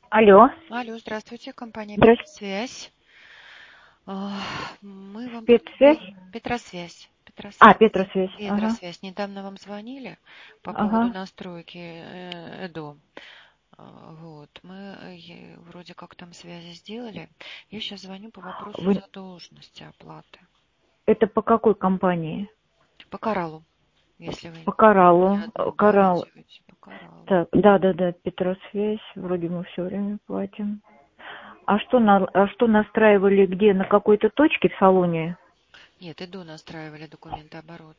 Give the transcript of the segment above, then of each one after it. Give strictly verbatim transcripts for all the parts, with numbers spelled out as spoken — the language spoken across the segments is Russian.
Алло. Алло, здравствуйте, компания Здравствуйте. Петросвязь. А, Мы вам по Спецсвязь? поводу... Петросвязь. А, Петросвязь. Петросвязь. Ага. Петросвязь. Недавно вам звонили по поводу Ага. настройки э, ЭДО. А, Вот. Мы э, е- вроде как там связи сделали. Я сейчас звоню по вопросу Вы... задолженности оплаты. Это по какой компании? По Кораллу, если вы По не Кораллу. Коралл. обнаруживаете. По Кораллу. Так, да, да, да, Петросвязь. Вроде мы все время платим. А что, на... а что настраивали где? На какой-то точке в салоне? Нет, ЭДО настраивали документооборот.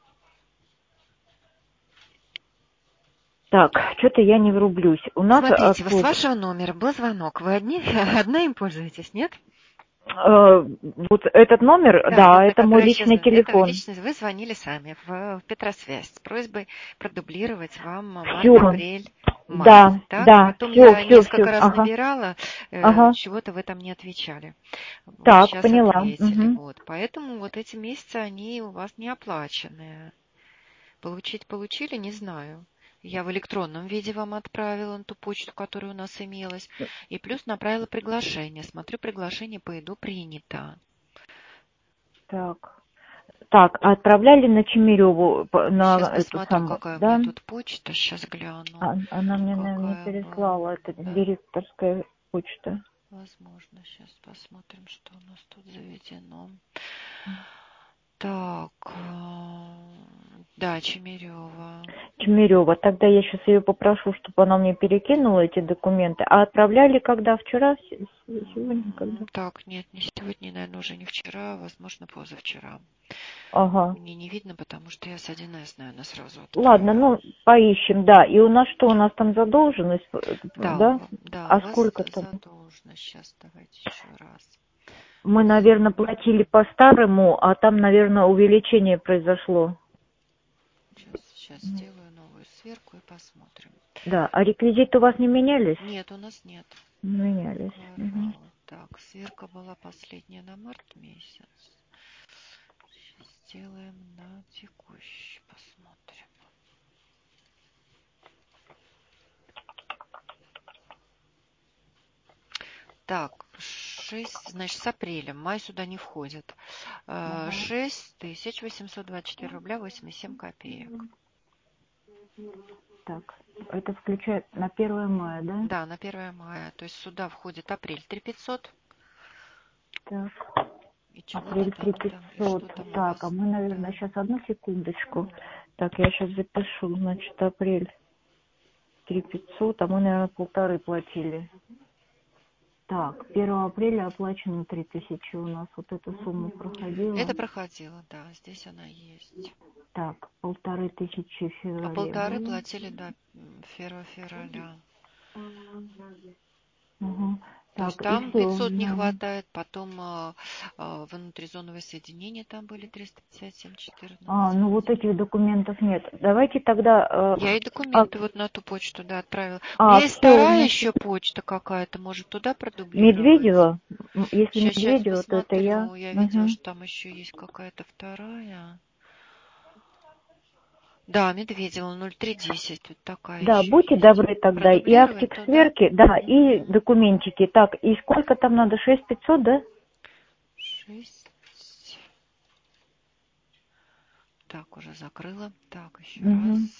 Так, что-то я не врублюсь. У нас Смотрите, с откуда? вашего номера был звонок. Вы одни, одна им пользуетесь, нет? Э, вот этот номер, Да, да, вот, это мой который сейчас... личный Это телефон. лично вы звонили сами в, в Петросвязь с просьбой продублировать вам март, Все. апрель, май. Да, Так, да, потом все, я все, все. несколько раз Ага, набирала, э, ага. чего-то вы там не отвечали. Вот Так, сейчас поняла. ответили. Угу. Вот. Поэтому вот эти месяцы, они у вас не оплаченные. Получить получили, не знаю. Я в электронном виде вам отправила на ту почту, которая у нас имелась. И плюс направила приглашение. Смотрю, приглашение по ИДу принято. Так. Так, а отправляли на Чемереву, по- Сейчас на эту посмотрю, самую, какая у меня да? тут почта. Сейчас гляну, А- Она мне, наверное, не какая была. переслала, это Да, директорская почта. возможно. Сейчас посмотрим, что у нас тут заведено. Так, а, да, Чемерева. Чемерева. Тогда я сейчас ее попрошу, чтобы она мне перекинула эти документы. А отправляли когда? Вчера? С- с- Сегодня когда? М, Так, нет, не сегодня, наверное, уже не вчера, а, возможно, позавчера. Ага. Мне не видно, потому что я с один эс, наверное, сразу Ладно, отправила. ну, поищем, да. И у нас что? У нас там задолженность, э, Да, у, да? ва- да, у А вас сколько там? задолженность. Сейчас давайте еще раз. Мы, наверное, платили по-старому, а там, наверное, увеличение произошло. Сейчас, сейчас сделаю новую сверку и посмотрим. Да, а реквизиты у вас не менялись? Нет, у нас нет. Не менялись. Мгм. Коралл. Так, сверка была последняя на март месяц. Сейчас сделаем на текущий, посмотрим. Так, шесть, значит, с апреля. Май сюда не входит. Э, Ага. шесть тысяч восемьсот двадцать четыре рубля восемьдесят семь копеек. Так, это включает на первое мая, да? Да, на первое мая. То есть сюда входит апрель три тысячи пятьсот. Так, И чего-то апрель там, три там, и пятьсот. что там у Так, а вас. мы, наверное, Да. сейчас одну секундочку. Так, я сейчас запишу, значит, апрель три пятьсот, а мы, наверное, полторы платили. Так, первого апреля оплачено три тысячи у нас, вот эта сумма проходила. Это проходило, да, здесь она есть. Так, полторы тысячи в А феврале полторы было. платили до первого февраля. Угу. То есть Так, и там все. пятьсот не хватает, потом а, а, внутризоновые соединения там были триста пятьдесят семь А, четырнадцать. ну вот этих документов нет. Давайте тогда... э, Я и а, документы вот на ту почту, да, отправила. У а, меня есть все, вторая значит, еще почта какая-то, может туда продублировать? Медведева. М, Если Сейчас, сейчас Медведева, то это я. посмотрю. Я видела, Угу. что там еще есть какая-то вторая. Да, Медведева ноль три десять. Вот такая Да, еще будьте есть. добры тогда. И Продублировать актик туда? сверки, да, и Угу. документики. Так, и сколько там надо? шесть пятьсот, да? Шесть. Так, уже закрыла. Так, еще раз. Угу.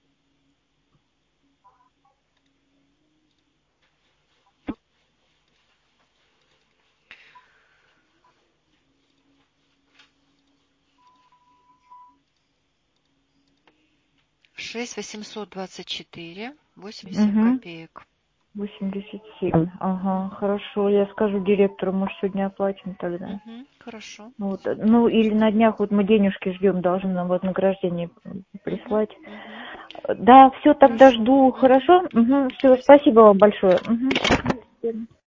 Шесть восемьсот двадцать четыре восемьдесят семь Угу. копеек. восемьдесят семь. Ага, хорошо. Я скажу директору, может, сегодня оплатим тогда. Угу, хорошо. Вот. Ну, или на днях вот мы денежки ждем, должны нам вознаграждение Угу, прислать. угу. Да, все, тогда Хорошо. жду. Угу. Хорошо? Угу. Все, Спасибо. спасибо вам большое. Угу.